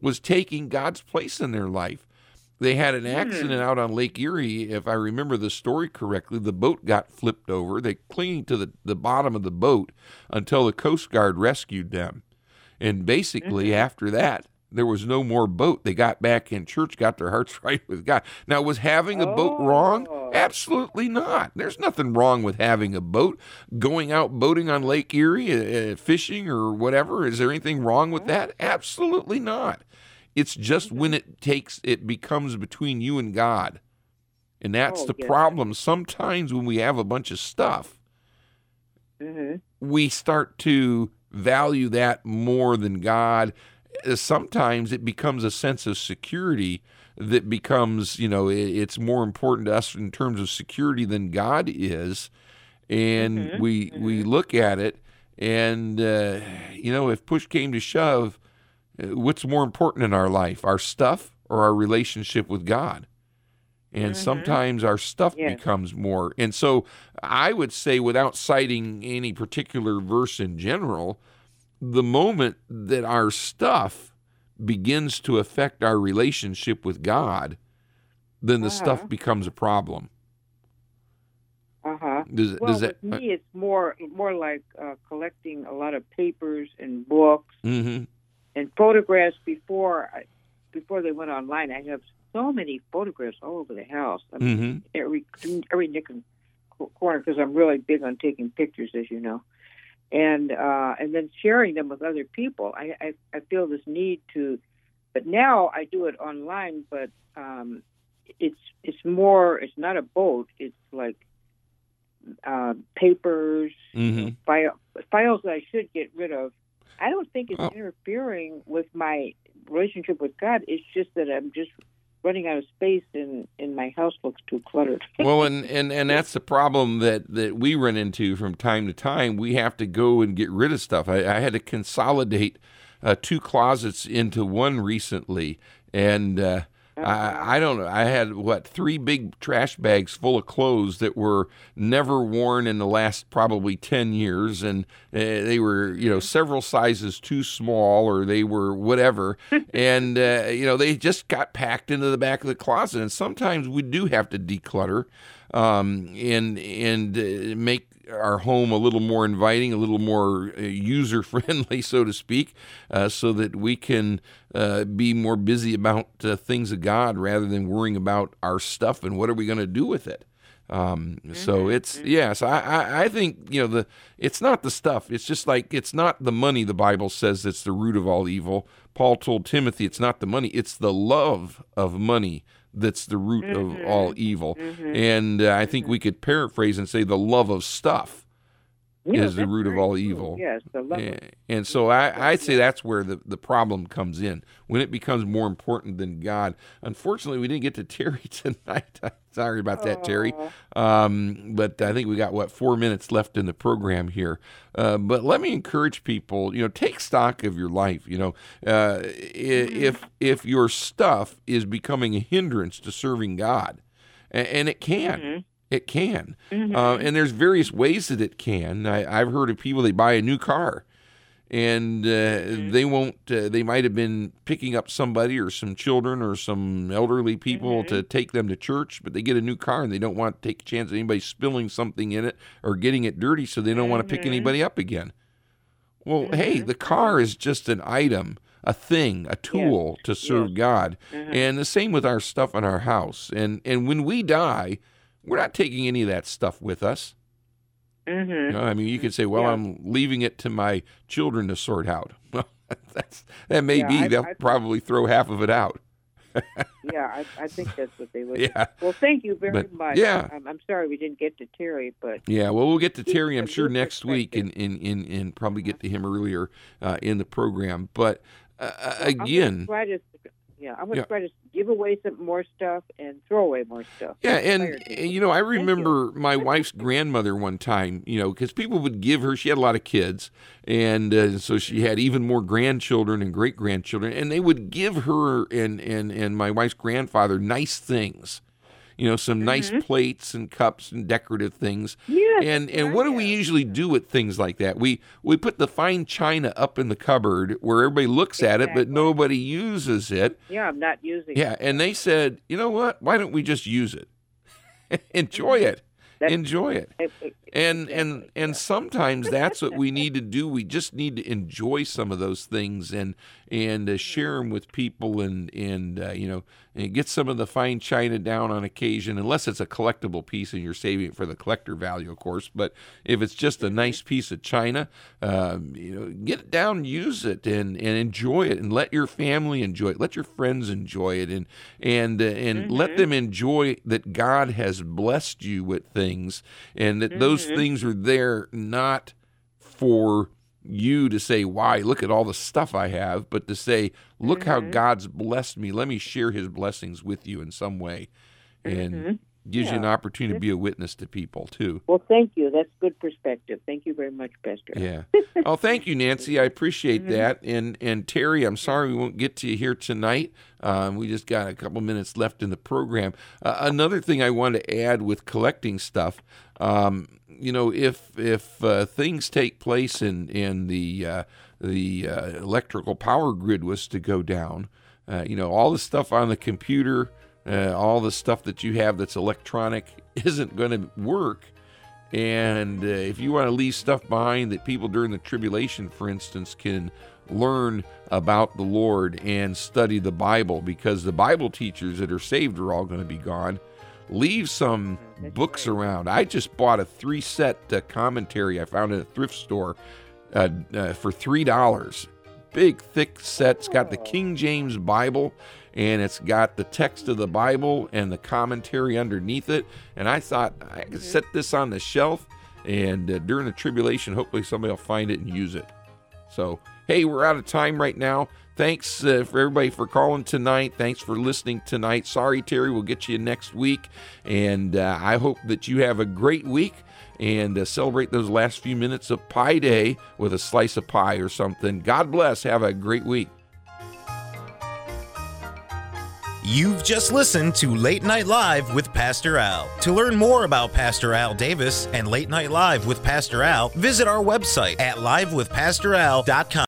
was taking God's place in their life. They had an accident out on Lake Erie, if I remember the story correctly. The boat got flipped over. They clinging to the, the bottom of the boat until the Coast Guard rescued them. And basically, mm-hmm. after that, there was no more boat. They got back in church, got their hearts right with God. Now, was having a oh. boat wrong? Absolutely not. There's nothing wrong with having a boat. Going out boating on Lake Erie, uh, fishing or whatever, is there anything wrong with that? Absolutely not. It's just when it takes, it becomes between you and God. And that's oh, the yeah. problem. Sometimes when we have a bunch of stuff, mm-hmm. we start to value that more than God. Sometimes it becomes a sense of security that becomes, you know, it's more important to us in terms of security than God is. And mm-hmm. we mm-hmm. we look at it and, uh, you know, if push came to shove, what's more important in our life, our stuff or our relationship with God? And mm-hmm. sometimes our stuff yes. becomes more. And so I would say, without citing any particular verse in general, the moment that our stuff begins to affect our relationship with God, then the uh-huh. stuff becomes a problem. Uh-huh. Does, well, does that, with me, it's more more like uh, collecting a lot of papers and books mm-hmm. and photographs before I, before they went online. I have so many photographs all over the house. I mean, mm-hmm. every every nick and corner, because I'm really big on taking pictures, as you know, and uh, and then sharing them with other people. I, I I feel this need to, but now I do it online. But um, it's it's more. It's not a boat. It's like uh, papers, mm-hmm. you know, file, files that I should get rid of. I don't think it's oh. interfering with my relationship with God. It's just that I'm just running out of space and, and my house looks too cluttered. Well, and, and, and that's the problem that, that we run into from time to time. We have to go and get rid of stuff. I, I had to consolidate uh, two closets into one recently, and uh, I, I don't know. I had, what, three big trash bags full of clothes that were never worn in the last probably ten years, and uh, they were, you know, several sizes too small, or they were whatever, and, uh, you know, they just got packed into the back of the closet, and sometimes we do have to declutter um, and, and uh, make our home a little more inviting, a little more uh, user-friendly, so to speak, uh, so that we can uh, be more busy about uh, things of God rather than worrying about our stuff and what are we going to do with it. Um, mm-hmm. So it's, yes, yeah, so I, I, I think, you know, the it's not the stuff. It's just like, it's not the money, the Bible says, that's the root of all evil. Paul told Timothy it's not the money, it's the love of money that's the root mm-hmm. of all evil. Mm-hmm. And uh, I think we could paraphrase and say the love of stuff yeah, is the root of all cool. evil. Yes, the love and, of and so I, I'd say that's where the, the problem comes in, when it becomes more important than God. Unfortunately, we didn't get to Terry tonight. Sorry about that, Terry. Um, but I think we got, what, four minutes left in the program here. Uh, but let me encourage people, you know, take stock of your life. You know, uh, if if your stuff is becoming a hindrance to serving God, and, and it can. Mm-hmm. It can. Mm-hmm. Uh, and there's various ways that it can. I, I've heard of people, they buy a new car, and uh, mm-hmm. they won't, uh, they might have been picking up somebody or some children or some elderly people mm-hmm. to take them to church, but they get a new car and they don't want to take a chance of anybody spilling something in it or getting it dirty, so they don't mm-hmm. want to pick anybody up again. Well, mm-hmm. hey, the car is just an item, a thing, a tool yes. to serve yes. God. Mm-hmm. And the same with our stuff in our house. And and when we die, we're not taking any of that stuff with us. Mm-hmm. You know, I mean, you could say, well, yeah. I'm leaving it to my children to sort out. Well, that's, that may yeah, be. I, They'll I, probably throw half of it out. yeah, I, I think that's what they would yeah. do. Well, thank you very but, much. Yeah. I'm, I'm sorry we didn't get to Terry, but... Yeah, well, we'll get to Terry, I'm sure, next week and, and, and, and probably get to him earlier uh, in the program. But, uh, again... I'm to, yeah, I'm going to yeah. try to give away some more stuff and throw away more stuff. Yeah, and, and you know, I remember my wife's grandmother one time, you know, because people would give her, she had a lot of kids, and uh, so she had even more grandchildren and great-grandchildren, and they would give her and, and, and my wife's grandfather nice things. you know, some nice Mm-hmm. plates and cups and decorative things. Yes, And and what do we yes. usually do with things like that? We we put the fine china up in the cupboard where everybody looks at it, but Exactly. nobody uses it. Yeah, I'm not using Yeah, it. and they said, you know what? Why don't we just use it? Enjoy it. That- Enjoy it. It- it- And and exactly, and yeah. sometimes that's what we need to do. We just need to enjoy some of those things and and uh, share them with people and and uh, you know and get some of the fine china down on occasion, unless it's a collectible piece and you're saving it for the collector value, of course. But if it's just a nice piece of china, um, you know, get it down, and use it, and and enjoy it, and let your family enjoy it, let your friends enjoy it, and and uh, and let them enjoy that God has blessed you with things, and that those things are there not for you to say, why, look at all the stuff I have, but to say, look how God's blessed me. Let me share his blessings with you in some way. And gives you an Yeah. opportunity to be a witness to people too. Well, thank you. That's good perspective. Thank you very much, Pastor. Yeah. Oh, thank you, Nancy. I appreciate that. And and Terry, I'm sorry we won't get to you here tonight. Um, we just got a couple minutes left in the program. Uh, another thing I want to add with collecting stuff, um, you know, if if uh, things take place and and the uh, the uh, electrical power grid was to go down, uh, you know, all the stuff on the computer, uh, all the stuff that you have that's electronic isn't going to work. And uh, if you want to leave stuff behind that people during the tribulation, for instance, can learn about the Lord and study the Bible, because the Bible teachers that are saved are all going to be gone. Leave some books around. I just bought a three-set uh, commentary I found at a thrift store uh, uh, for three dollars. Big, thick set. It's got the King James Bible, and it's got the text of the Bible and the commentary underneath it. And I thought I could set this on the shelf, and uh, during the tribulation, hopefully somebody will find it and use it. So, hey, we're out of time right now. Thanks uh, for everybody for calling tonight. Thanks for listening tonight. Sorry, Terry, we'll get you next week. And uh, I hope that you have a great week and uh, celebrate those last few minutes of Pie Day with a slice of pie or something. God bless. Have a great week. You've just listened to Late Night Live with Pastor Al. To learn more about Pastor Al Davis and Late Night Live with Pastor Al, visit our website at live with pastor al dot com.